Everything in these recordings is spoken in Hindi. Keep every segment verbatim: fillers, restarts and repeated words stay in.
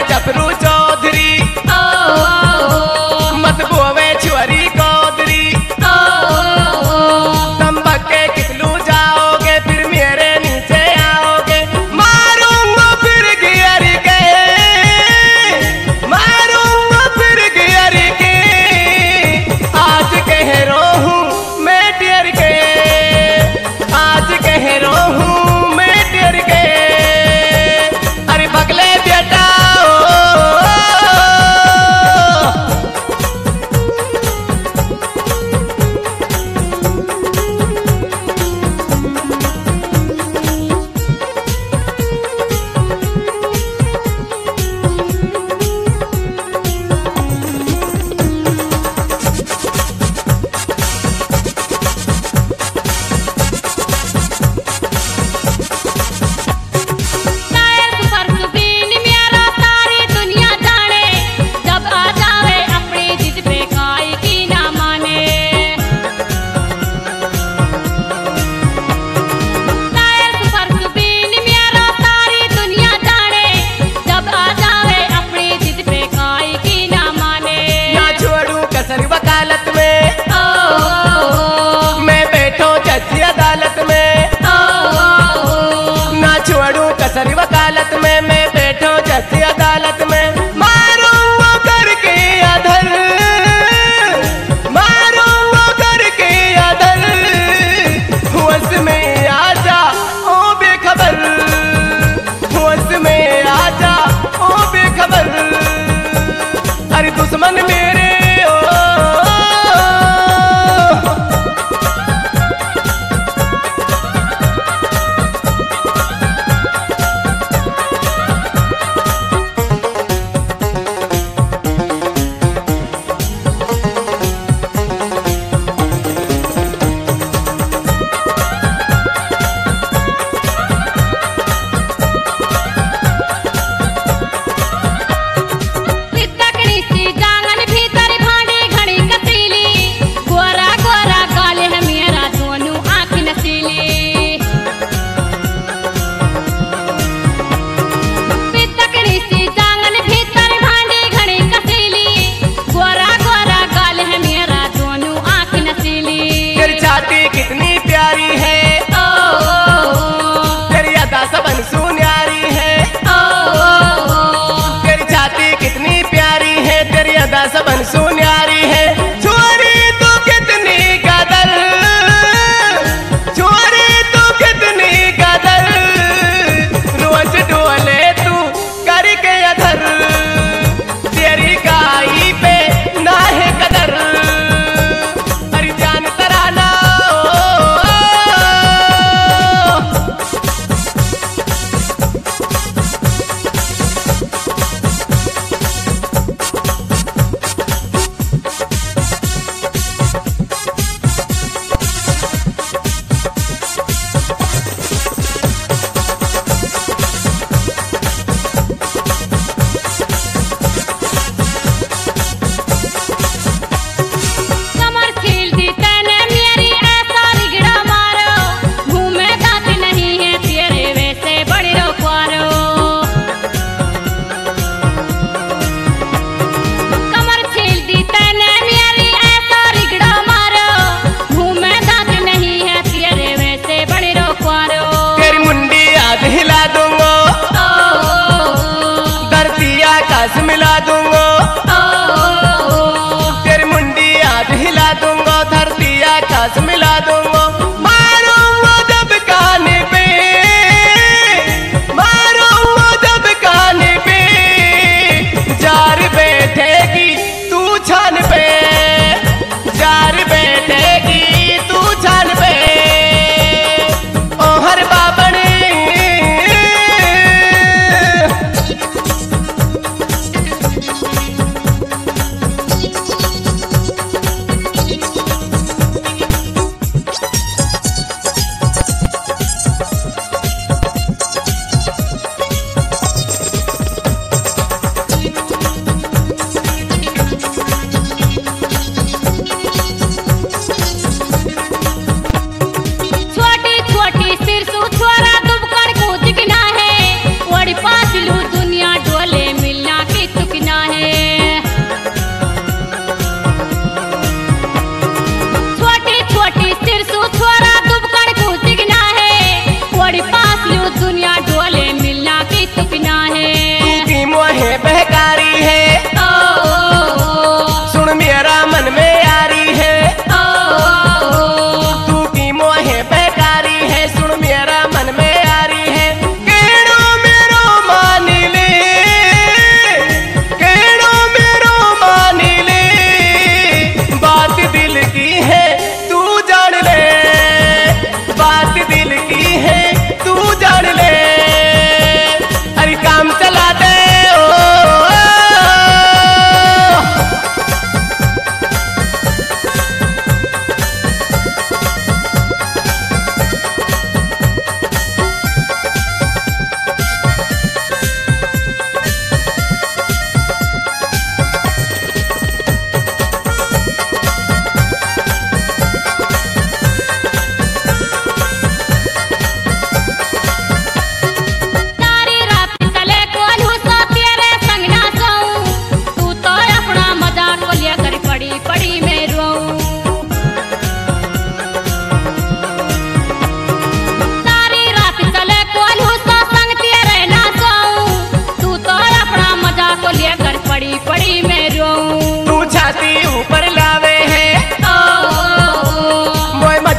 जफरू चौधरी, मत बोवे छुअरी कौदरी। तुम भक्के कितलू जाओगे फिर मेरे नीचे आओगे, मारूंगा फिर गियर के, मारूंगा फिर गियर के। आज कह रो हूँ मैं डियर के, आज कह रो हूँ मैं डियर के। अरे बगले बेटा वकालत में, मैं बैठो जज अदालत में। ना छोड़ू कसर वकालत में, मैं बैठो जज अदालत में। मारूंगा करके अधर, मारूंगा करके अधर। होश में आजा ओ बेखबर, होश में आजा ओ बेखबर। अरे दुश्मन मेरे कितनी प्यारी है, ओ, ओ, ओ, तेरी अदा सबन सुन्यारी है। ओ, ओ, ओ, तेरी छाती कितनी प्यारी है, तेरी अदा सबन सुन्यारी है। छोरी तू कितनी कदर, छोरी तू कितनी कदर। रोज डोले तू करके अधर, तेरी गाई पे ना है कदर। अरे जान तराना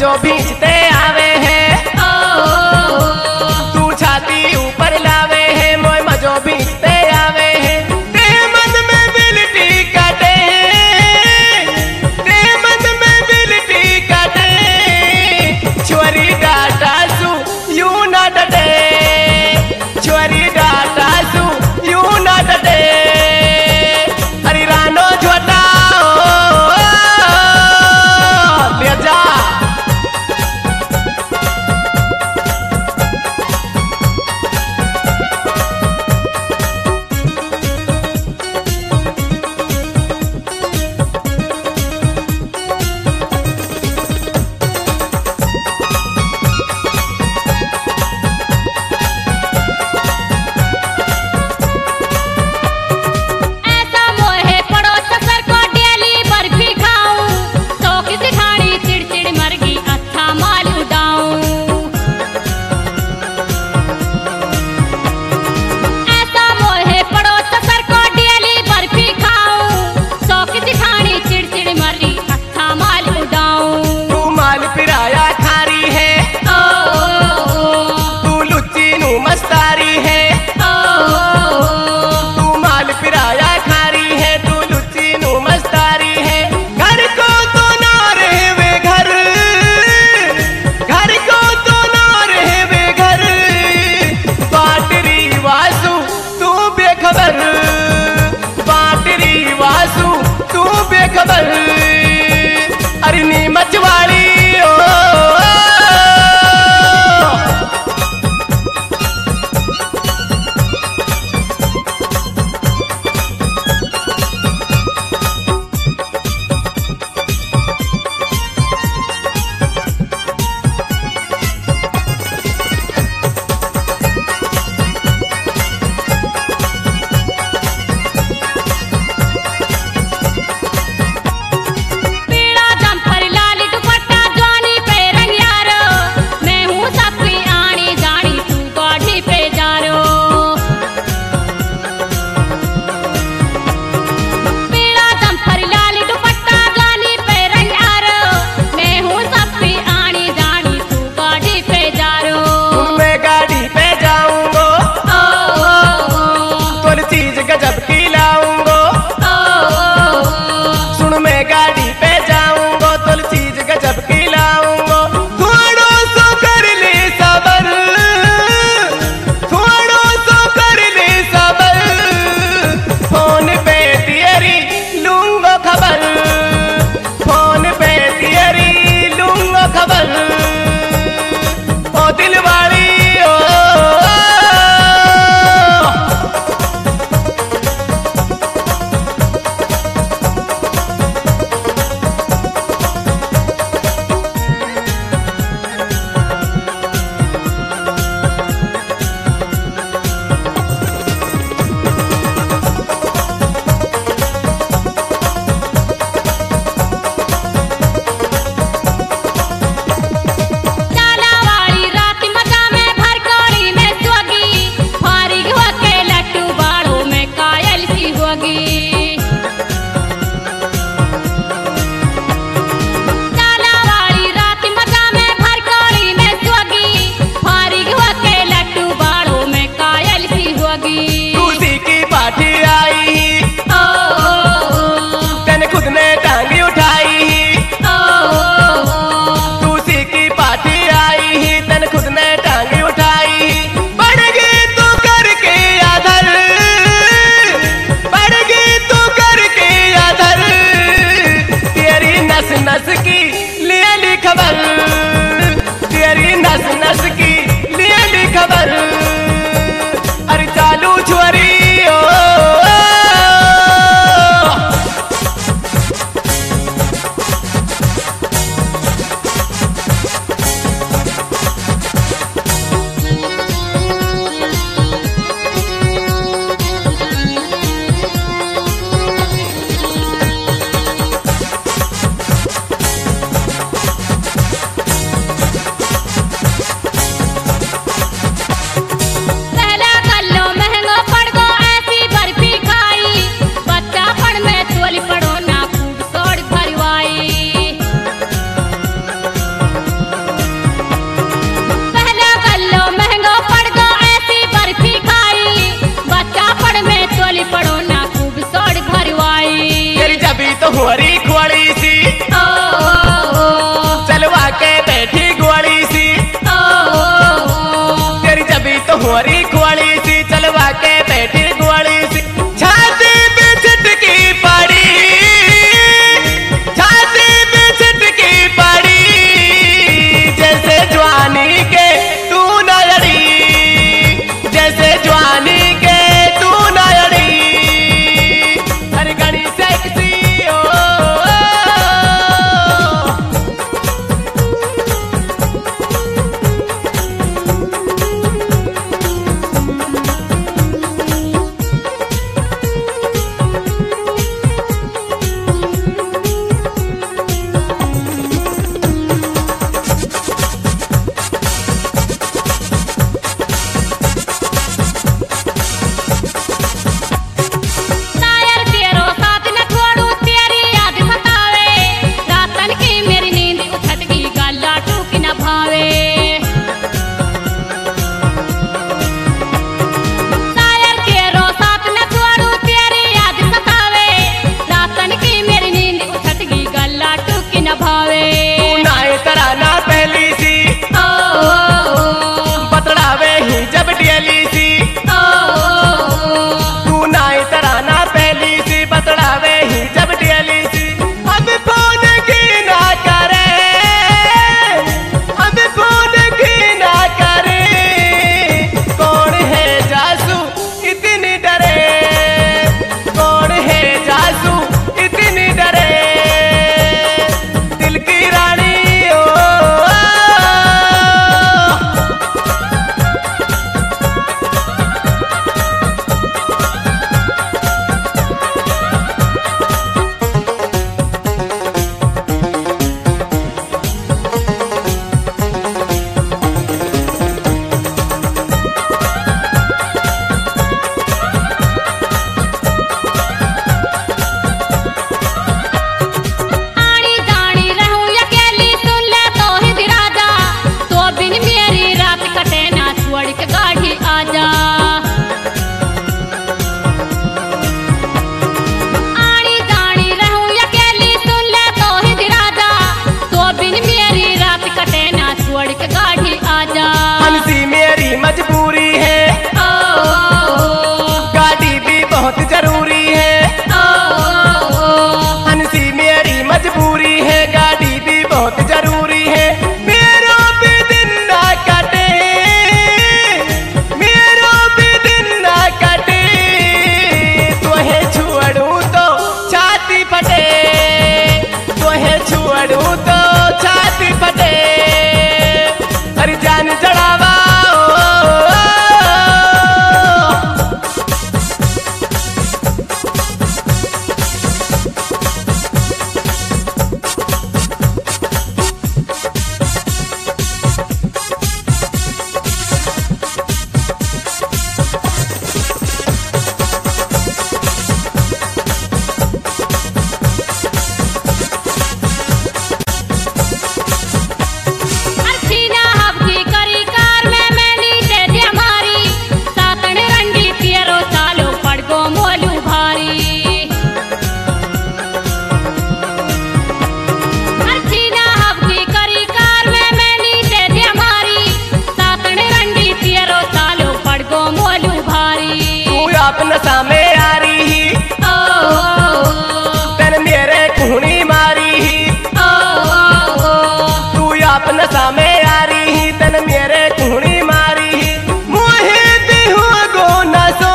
मजो भींचते आवे हैं। तू छाती ऊपर लावे है मोय मजो भींचते आवे है। ते मन में बिलटी काटे, ते मन में बिलटी काटे, छोरी डाटा सू यूं ना डटे, छोरी डाटा सू यूं ना डटे। अरे रानो झोटा ले जा। अरे नीमच वाली ओ, गजब की लाऊंगो। सुन मैं गाड़ी पे जाऊंगो तो चीज गजब की लाऊंगो। थोड़ो सो कर ले सबर, थोड़ो सो कर ले सबर, फोन पे तेरी लूंगो खबर, फोन पे तेरी लूंगो खबर। ओ दिल वाली ओ, नस की लिए ली खबर, तेरी नस नस की लिए ली खबर। अरे चालू छुरी ओ, एक गाड़ी आजा। हंसी मेरी मजबूरी है, ओ, ओ, ओ, गाड़ी भी बहुत जरूरी है। ओ, ओ, ओ, हंसी मेरी मजबूरी है, गाड़ी भी बहुत जरूरी है। मेरो भी दिन ना कटे, मेरो भी दिन ना कटे, तोहे छुअड़ू तो छाती फटे, तोहे छुअड़ू तो छाती फटे। अरे जान चढ़ावा नशा में आ रही ही, ओ, ओ, ओ, तन मेरे कुहनी मारी ही। ओ, ओ, ओ, तू आप नशा में आ रही ही, तन मेरे कुहनी मारी ही। मोहे दिहु गो नसो,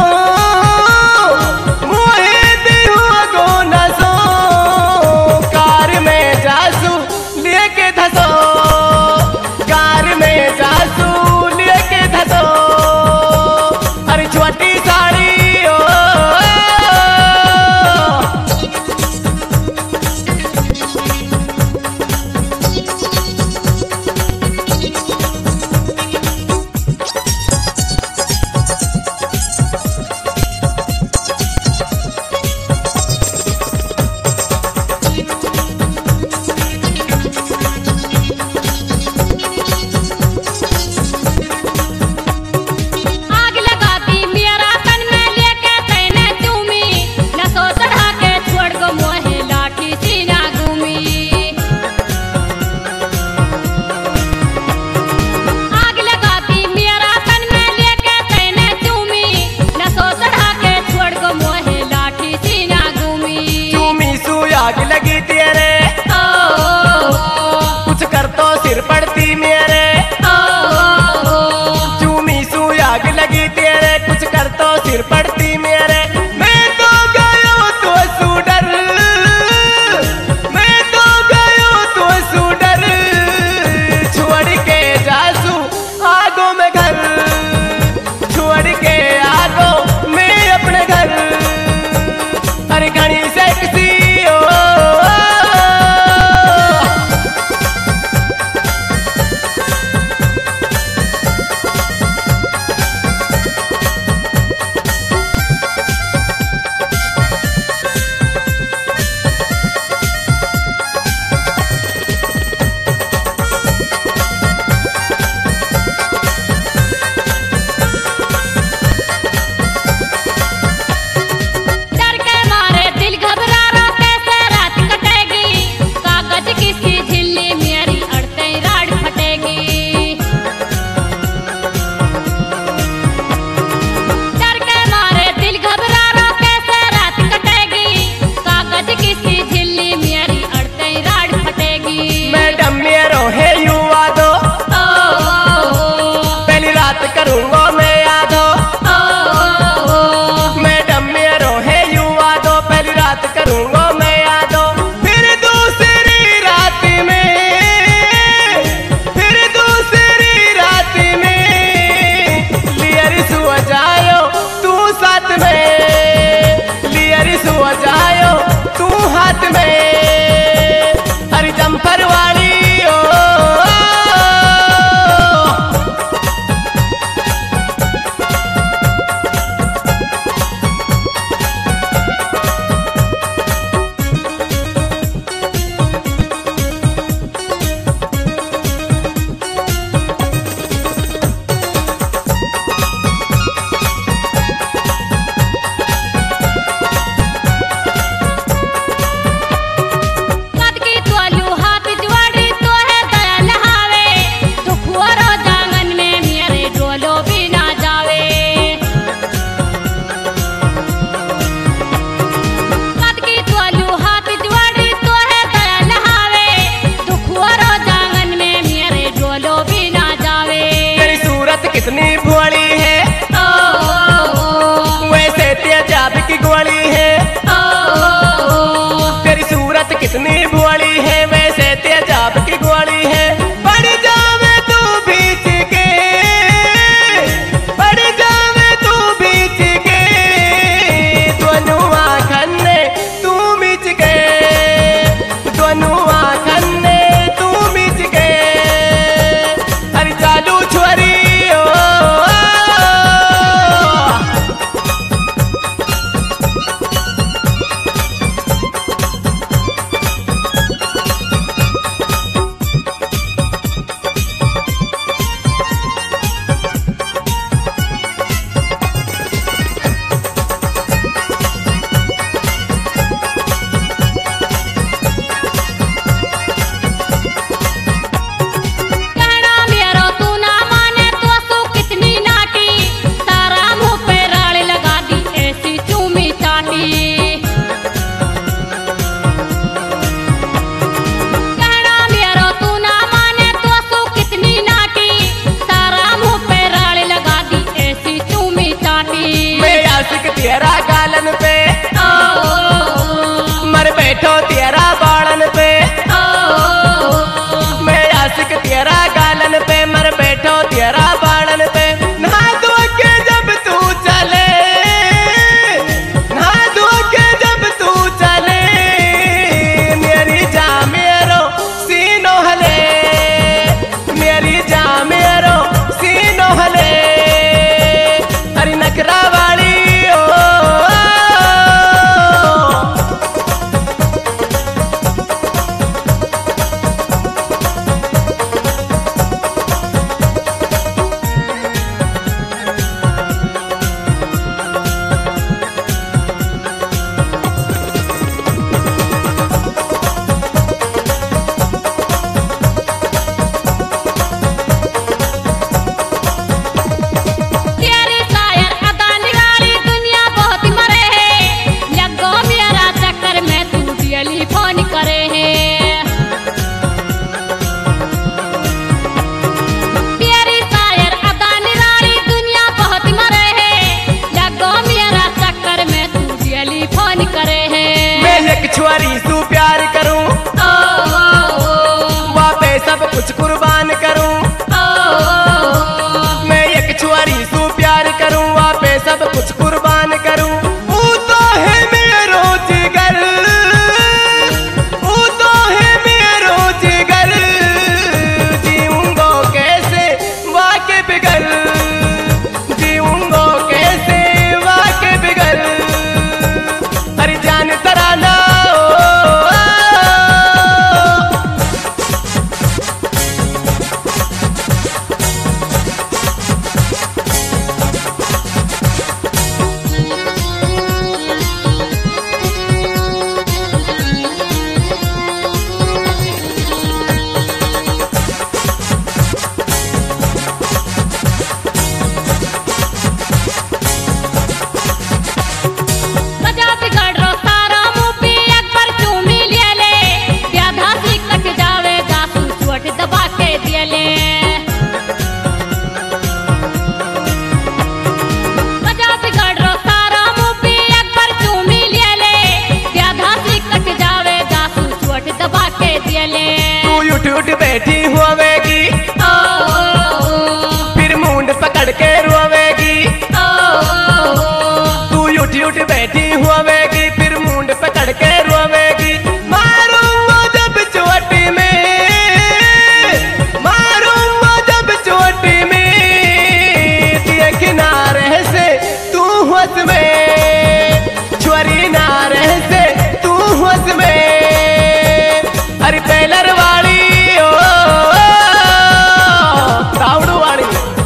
मोहे दिहु गो नसो, कार में जासू लेके धसो, कार में जासू लेके धसो। अरे छोटी साड़ी उठ बैठी होवेगी, ओ ओ फिर मुंड पकड़ के रोवेगी। ओ तू उठ उठ बैठी होवेगी, फिर मुंड पकड़ के रोवेगी। मारूंगा जब चोटी में, मारूंगा जब चोटी में, तेरे किनारे से तू होश में, छोरी नारे से तू होश में। अरे पेलर वाली ओ तावड़ू वाली,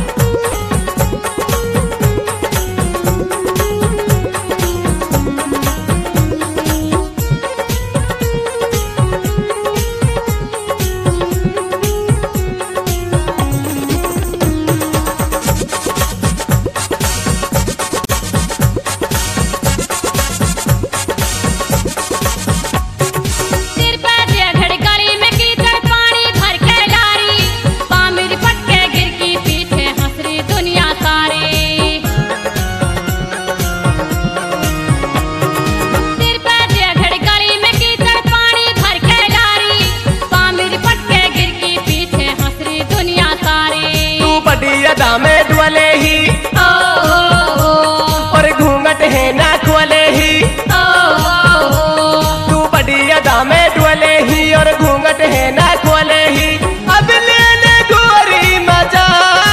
सिर पे जगड़ गली में कीचड़ पानी भर के लारी, पामिर पटके गिर की पीछे हंसरी दुनिया सारी। सिर पे जगड़ गली में कीचड़ पानी भर के लारी, पामिर पटके गिर की पीछे हंसरी दुनिया सारी। तू बड़ी अदा में डुअले ही, ओ ओ और घूंघट है ना खोले ही। ओ ओ तू बड़ी अदा में डुअले ही, और घूंघट है ना खोले ही। अब ले ले गोरी मजा,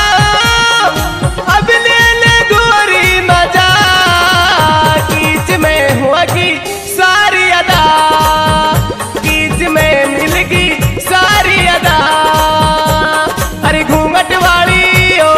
अब ले ले गोरी मजा, कीच में होगी सारी अदा, कीच में मिलगी सारी अदा। अरे घूंघट वाली ओ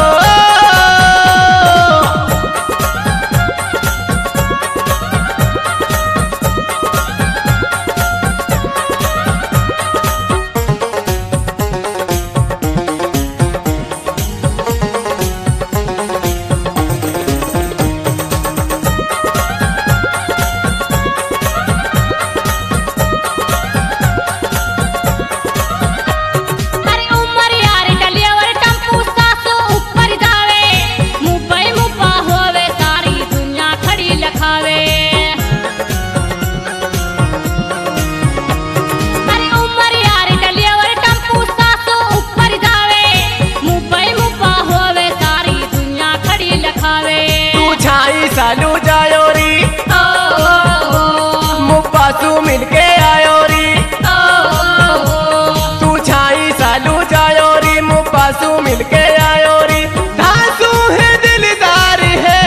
अरे उमर यार डलियावर टम्पू सासू ऊपर जावे, मुंबई मुब्बा होवे सारी दुनिया खड़ी लखावे। अरे उमर यार डलियावर टम्पू सासू ऊपर जावे, मुंबई मुब्बा होवे सारी दुनिया खड़ी लखावे। तू छाई सालू जायो री, ओ ओ मुब्बासू मिलके आयो री। ओ ओ तू छाई सालू जायो री, मुब्बासू मिलके आयो री। धासू है दिलदार है,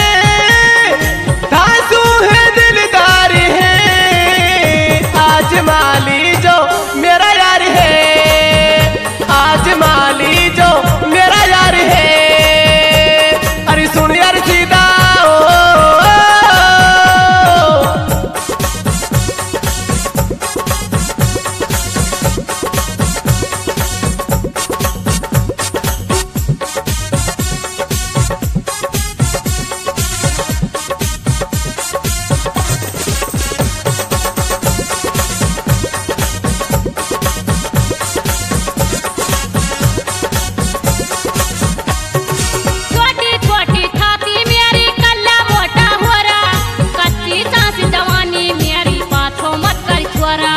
धासू है दिलदार है, आज माली जो मेरा यार है, आज माली जो मेरा यार है। अरे सुन यार सीधा ओ, ओ, ओ, छोटी छोटी छाती मेरी कल्ला मोटा हो रहा, कच्ची सांस जवानी मेरी पाछो मत कर छोरा।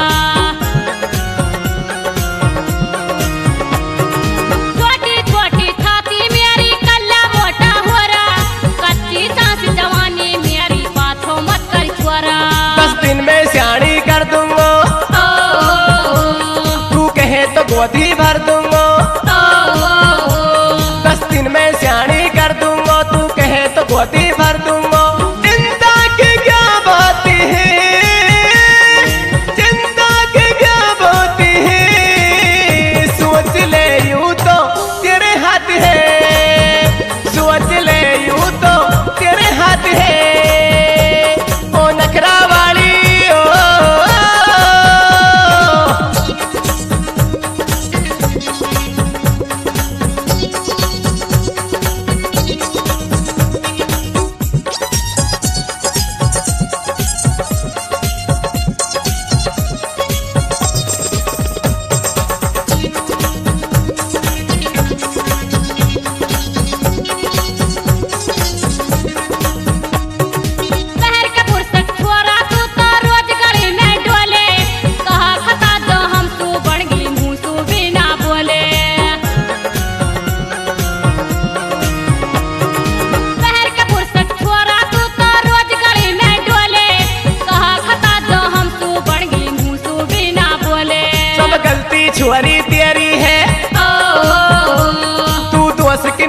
छोटी छोटी छाती मेरी कल्ला मोटा हो रहा, कच्ची सांस जवानी मेरी पाछो मत कर छोरा। दस दिन में सियाणी कर दूंगा, ओ ओ तू कहे तो गोदी भर दूंगा। ओ ओ दस दिन में सियाणी कर दूंगा, तू कहे तो गोदी भर दूंगा। चिंता की क्या बात है, चिंता की क्या बात है, सोच ले यूं तो तेरे हाथ है, सोच ले यूं तो तेरे हाथ है। ओ नखरा वाली ओ, ओ, ओ।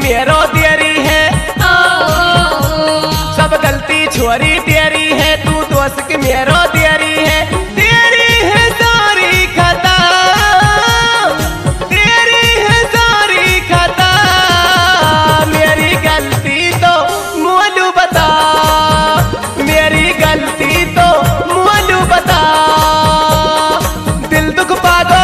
मेरो देरी है, ओ, ओ, ओ। सब गलती छोरी तेरी है, तू दोस्त की मेरो देरी है, तेरी है सारी खता, तेरी है सारी खता, मेरी गलती तो मुझे बता, मेरी गलती तो मुझे बता, दिल दुख पागो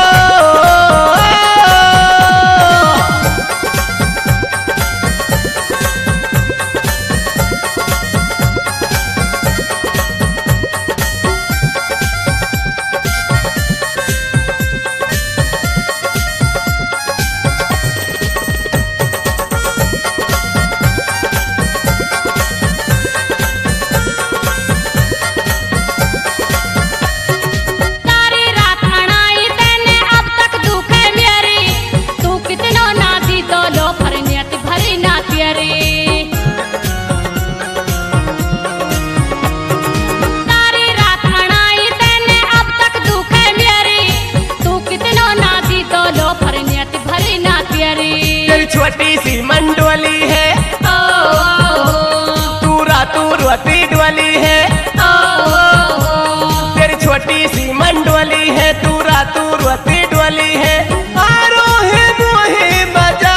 छोटी सी मंडोली है, ओ, ओ, ओ। तू रातू रोती डोली है, ओ, ओ, ओ। तेरी छोटी सी मंडोली है, तू रातू रोती डोली है, आरो है मोहे बजा,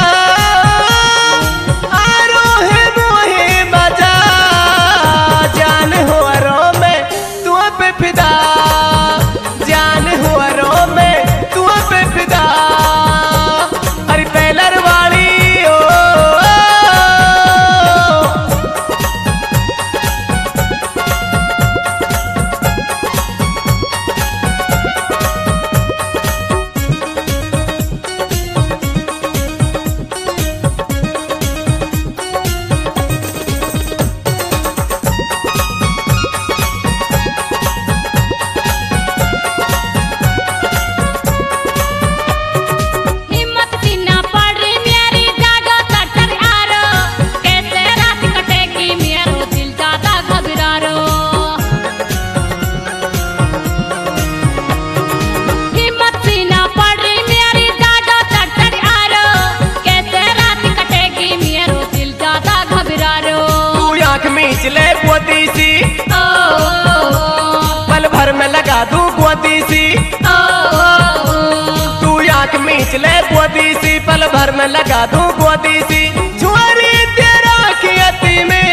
आरो है मोहे बजा, जान हो रो में तू पे फिदा, जान हो रो में तू पे फिदा, अरे टेलर वाली ले गोदी सी, ओ, ओ, ओ। पल भर में लगा दूं गोदी सी, ओ, ओ, ओ। तू आंख मीच ले गोदी सी, पल भर में लगा दूं गोदी सी, छुरी तेरा खेती में,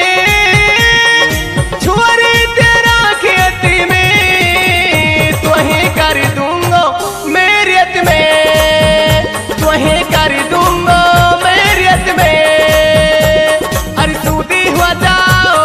छुरी तेरा खेती में, तुही कर दूंगा मेरियत में, तुही कर दूंगा मेरियत में, अरे सूदी हो जा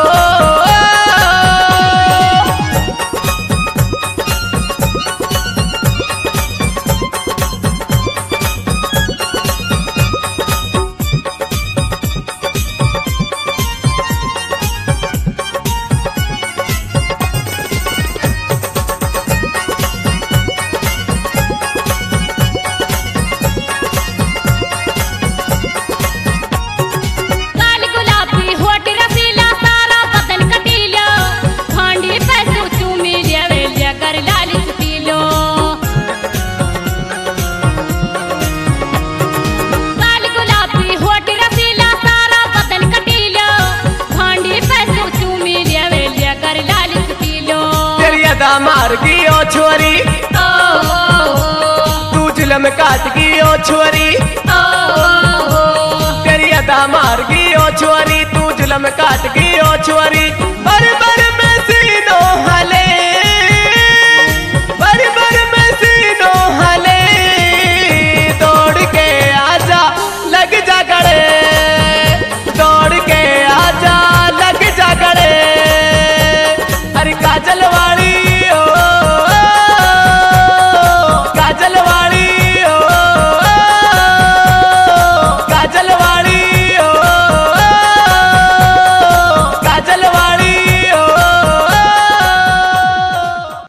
मार की ओ छोरी, ओ, ओ, ओ। तू जुल्म काट की ओ छोरी, ओ, ओ, ओ। तेरी अदा मार की ओ छोरी, तू जुल्म काट की ओ छोरी,